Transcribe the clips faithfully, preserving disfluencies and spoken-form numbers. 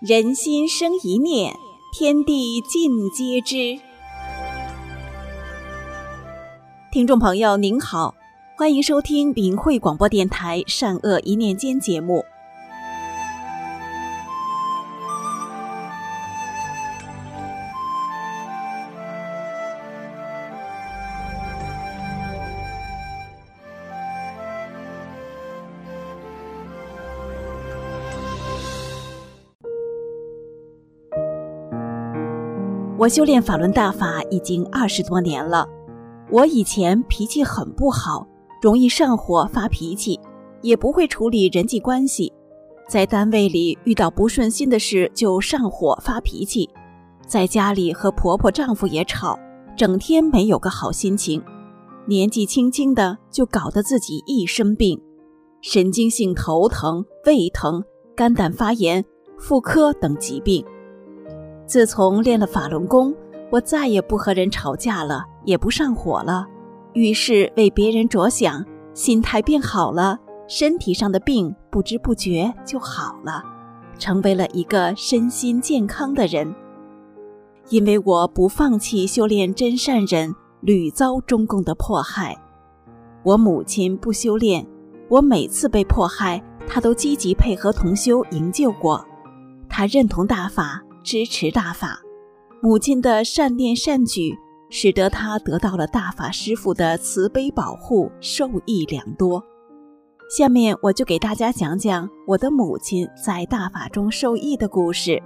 人心生一念，天地尽皆知。听众朋友您好，欢迎收听明慧广播电台善恶一念间节目。我修炼法轮大法已经二十多年了。我以前脾气很不好，容易上火发脾气，也不会处理人际关系，在单位里遇到不顺心的事就上火发脾气，在家里和婆婆丈夫也吵，整天没有个好心情。年纪轻轻的就搞得自己一身病，神经性头疼、胃疼、肝胆发炎、妇科等疾病。自从练了法轮功，我再也不和人吵架了，也不上火了，遇事为别人着想，心态变好了，身体上的病不知不觉就好了，成为了一个身心健康的人。因为我不放弃修炼真善忍，屡遭中共的迫害。我母亲不修炼，我每次被迫害，她都积极配合同修营救过。她认同大法，支持大法，母亲的善念善举使得她得到了大法师父的慈悲保护，受益良多。下面我就给大家讲讲我的母亲在大法中受益的故事。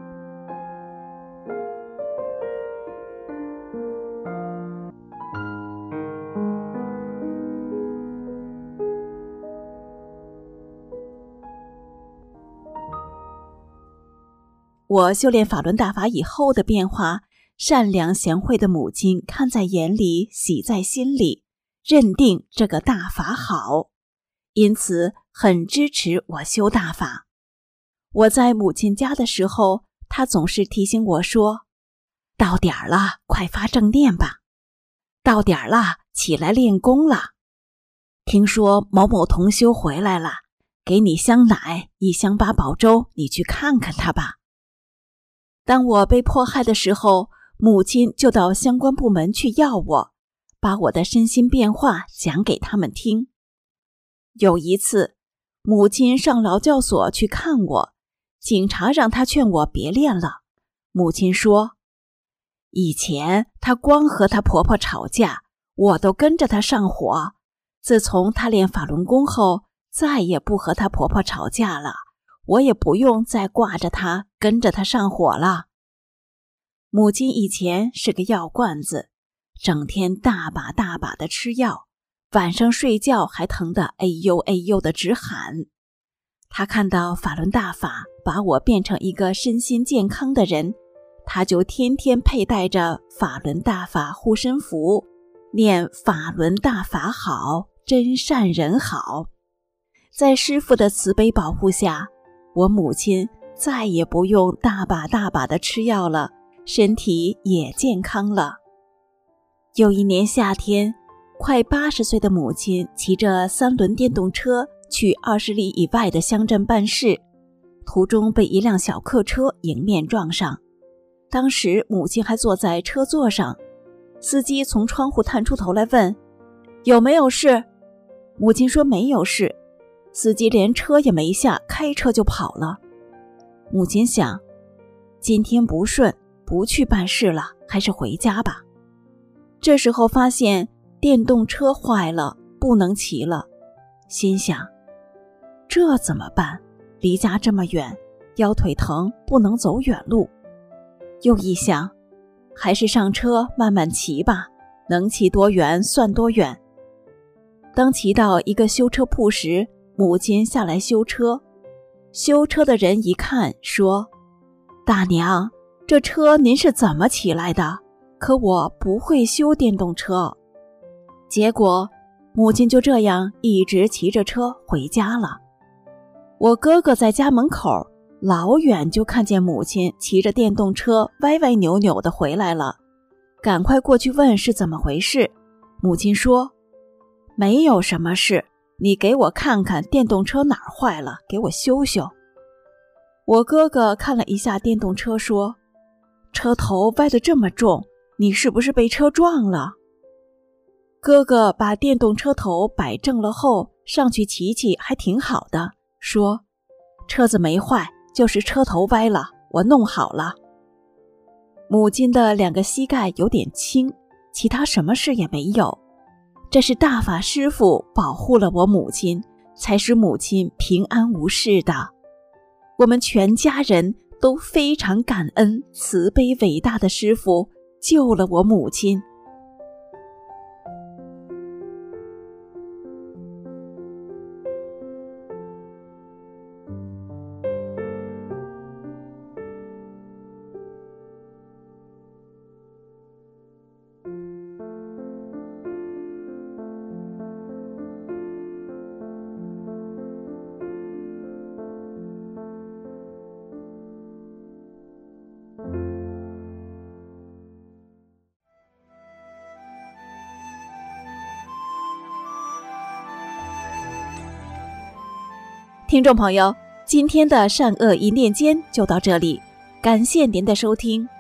我修炼法轮大法以后的变化，善良贤惠的母亲看在眼里，喜在心里，认定这个大法好，因此很支持我修大法。我在母亲家的时候，她总是提醒我说，到点儿了，快发正念吧，到点儿了，起来练功了，听说某某同修回来了，给你香奶一箱八宝粥，你去看看他吧。当我被迫害的时候，母亲就到相关部门去要我，把我的身心变化讲给他们听。有一次，母亲上劳教所去看我，警察让她劝我别练了。母亲说，以前她光和她婆婆吵架，我都跟着她上火，自从她练法轮功后，再也不和她婆婆吵架了，我也不用再挂着她跟着她上火了。母亲以前是个药罐子，整天大把大把的吃药，晚上睡觉还疼得哎呦哎呦的直喊。她看到法轮大法把我变成一个身心健康的人，她就天天佩戴着法轮大法护身符，念法轮大法好，真善人好。在师父的慈悲保护下，我母亲再也不用大把大把的吃药了，身体也健康了。有一年夏天，快八十岁的母亲骑着三轮电动车去二十里以外的乡镇办事，途中被一辆小客车迎面撞上。当时母亲还坐在车座上，司机从窗户探出头来问，有没有事？母亲说没有事。司机连车也没下，开车就跑了。母亲想，今天不顺，不去办事了，还是回家吧。这时候发现电动车坏了，不能骑了，心想，这怎么办？离家这么远，腰腿疼，不能走远路。又一想，还是上车慢慢骑吧，能骑多远算多远。当骑到一个修车铺时，母亲下来修车，修车的人一看说，大娘，这车您是怎么骑来的？可我不会修电动车。结果母亲就这样一直骑着车回家了。我哥哥在家门口老远就看见母亲骑着电动车歪歪扭扭的回来了，赶快过去问是怎么回事。母亲说，没有什么事，你给我看看电动车哪儿坏了，给我修修。 我哥哥看了一下电动车说，车头歪得这么重，你是不是被车撞了？哥哥把电动车头摆正了后，上去骑骑还挺好的，说，车子没坏，就是车头歪了，我弄好了。母亲的两个膝盖有点轻，其他什么事也没有。这是大法师父保护了我母亲，才使母亲平安无事的。我们全家人都非常感恩慈悲伟大的师父救了我母亲。听众朋友，今天的善恶一念间就到这里，感谢您的收听。